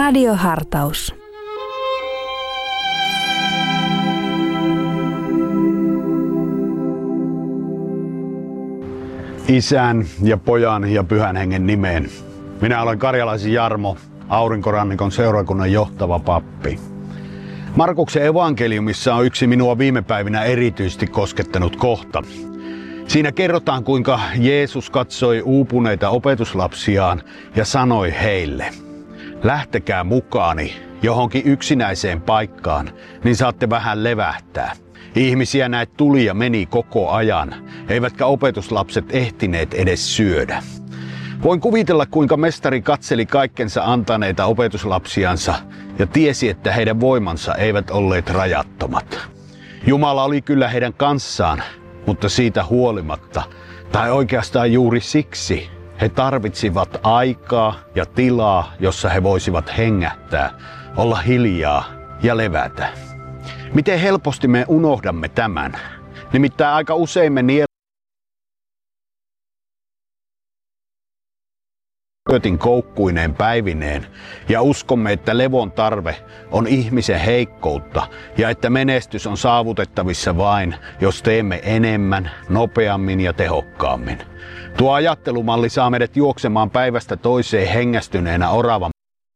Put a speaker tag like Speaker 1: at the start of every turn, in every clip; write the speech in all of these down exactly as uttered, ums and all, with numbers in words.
Speaker 1: Radiohartaus.
Speaker 2: Isän ja Pojan ja Pyhän Hengen nimeen. Minä olen Karjalaisen Jarmo, Aurinkorannikon seurakunnan johtava pappi. Markuksen evankeliumissa on yksi minua viime päivinä erityisesti koskettanut kohta. Siinä kerrotaan, kuinka Jeesus katsoi uupuneita opetuslapsiaan ja sanoi heille: lähtekää mukaani johonkin yksinäiseen paikkaan, niin saatte vähän levähtää. Ihmisiä näet tuli ja meni koko ajan, eivätkä opetuslapset ehtineet edes syödä. Voin kuvitella, kuinka mestari katseli kaikkensa antaneita opetuslapsiansa ja tiesi, että heidän voimansa eivät olleet rajattomat. Jumala oli kyllä heidän kanssaan, mutta siitä huolimatta, tai oikeastaan juuri siksi, he tarvitsivat aikaa ja tilaa, jossa he voisivat hengähtää, olla hiljaa ja levätä. Miten helposti me unohdamme tämän? Nimittäin aika usein me nielemme työtin koukkuineen päivineen ja uskomme, että levon tarve on ihmisen heikkoutta ja että menestys on saavutettavissa vain, jos teemme enemmän, nopeammin ja tehokkaammin. Tuo ajattelumalli saa meidät juoksemaan päivästä toiseen hengästyneenä oravan,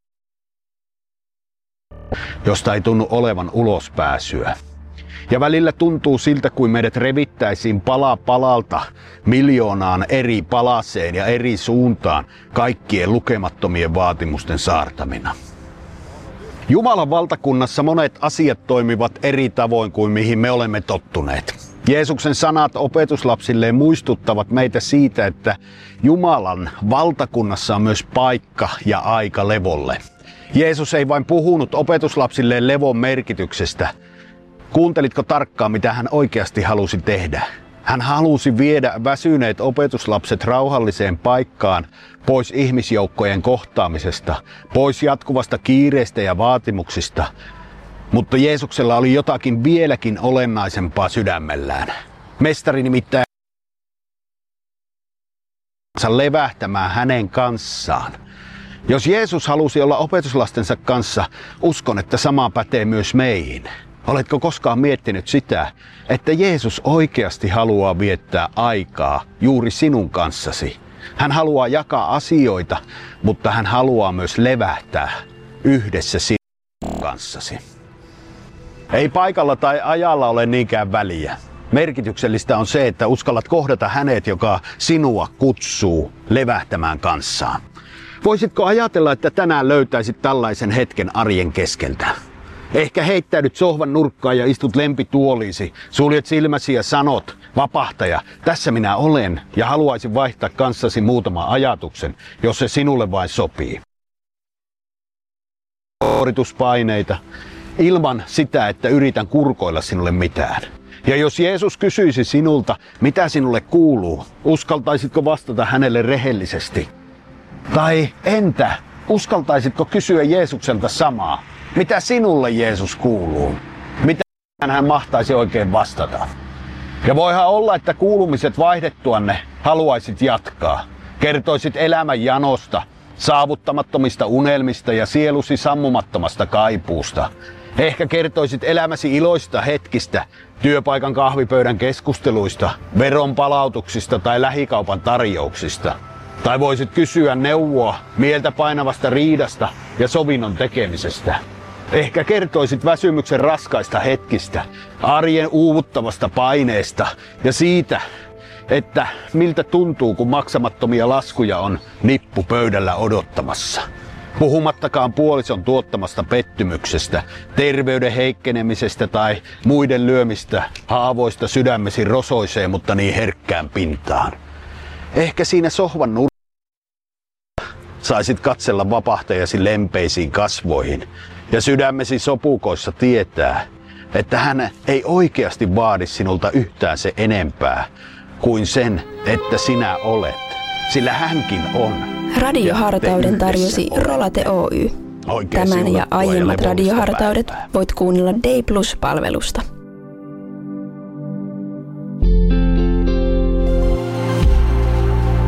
Speaker 2: josta ei tunnu olevan ulospääsyä. Ja välillä tuntuu siltä, kuin meidät revittäisiin pala palalta miljoonaan eri palaseen ja eri suuntaan kaikkien lukemattomien vaatimusten saartamina. Jumalan valtakunnassa monet asiat toimivat eri tavoin kuin mihin me olemme tottuneet. Jeesuksen sanat opetuslapsilleen muistuttavat meitä siitä, että Jumalan valtakunnassa on myös paikka ja aika levolle. Jeesus ei vain puhunut opetuslapsilleen levon merkityksestä. Kuuntelitko tarkkaan, mitä hän oikeasti halusi tehdä? Hän halusi viedä väsyneet opetuslapset rauhalliseen paikkaan, pois ihmisjoukkojen kohtaamisesta, pois jatkuvasta kiireestä ja vaatimuksista. Mutta Jeesuksella oli jotakin vieläkin olennaisempaa sydämellään. Mestari nimittäin levähtämään hänen kanssaan. Jos Jeesus halusi olla opetuslastensa kanssa, uskon, että sama pätee myös meihin. Oletko koskaan miettinyt sitä, että Jeesus oikeasti haluaa viettää aikaa juuri sinun kanssasi? Hän haluaa jakaa asioita, mutta hän haluaa myös levähtää yhdessä sinun kanssasi. Ei paikalla tai ajalla ole niinkään väliä. Merkityksellistä on se, että uskallat kohdata hänet, joka sinua kutsuu levähtämään kanssaan. Voisitko ajatella, että tänään löytäisit tällaisen hetken arjen keskeltä? Ehkä heittäydyt sohvan nurkkaan ja istut lempituoliisi, suljet silmäsi ja sanot: vapahtaja, tässä minä olen ja haluaisin vaihtaa kanssasi muutaman ajatuksen, jos se sinulle vain sopii. Suorituspaineita, ilman sitä, että yritän kurkoilla sinulle mitään. Ja jos Jeesus kysyisi sinulta, mitä sinulle kuuluu, uskaltaisitko vastata hänelle rehellisesti? Tai entä, uskaltaisitko kysyä Jeesukselta samaa? Mitä sinulle Jeesus kuuluu? Mitä hän mahtaisi oikein vastata? Ja voihan olla, että kuulumiset vaihdettuanne haluaisit jatkaa. Kertoisit elämän janosta, saavuttamattomista unelmista ja sielusi sammumattomasta kaipuusta. Ehkä kertoisit elämäsi iloista hetkistä, työpaikan kahvipöydän keskusteluista, veronpalautuksista tai lähikaupan tarjouksista. Tai voisit kysyä neuvoa mieltä painavasta riidasta ja sovinnon tekemisestä. Ehkä kertoisit väsymyksen raskaista hetkistä, arjen uuvuttavasta paineesta ja siitä, että miltä tuntuu, kun maksamattomia laskuja on nippu pöydällä odottamassa. Puhumattakaan puolison tuottamasta pettymyksestä, terveyden heikkenemisestä tai muiden lyömistä haavoista sydämesi rosoiseen, mutta niin herkkään pintaan. Ehkä siinä sohvan nurkassa saisit katsella vapahtajasi lempeisiin kasvoihin ja sydämesi sopukoissa tietää, että hän ei oikeasti vaadi sinulta yhtään se enempää kuin sen, että sinä olet, sillä hänkin on.
Speaker 1: Radiohartauden tarjosi Rolate Oy. Tämän ja aiemmat radiohartaudet voit kuunnella D plus -palvelusta.